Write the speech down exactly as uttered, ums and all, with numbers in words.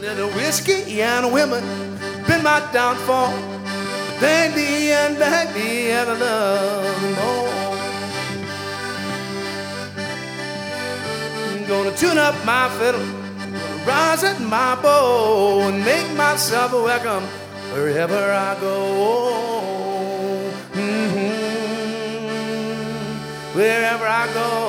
little whiskey and women been my downfall. Thank thee and thank thee and I love you more. I'm gonna tune up my fiddle, gonna rise at my bow and make myself welcome wherever I go. Mm-hmm. Wherever I go.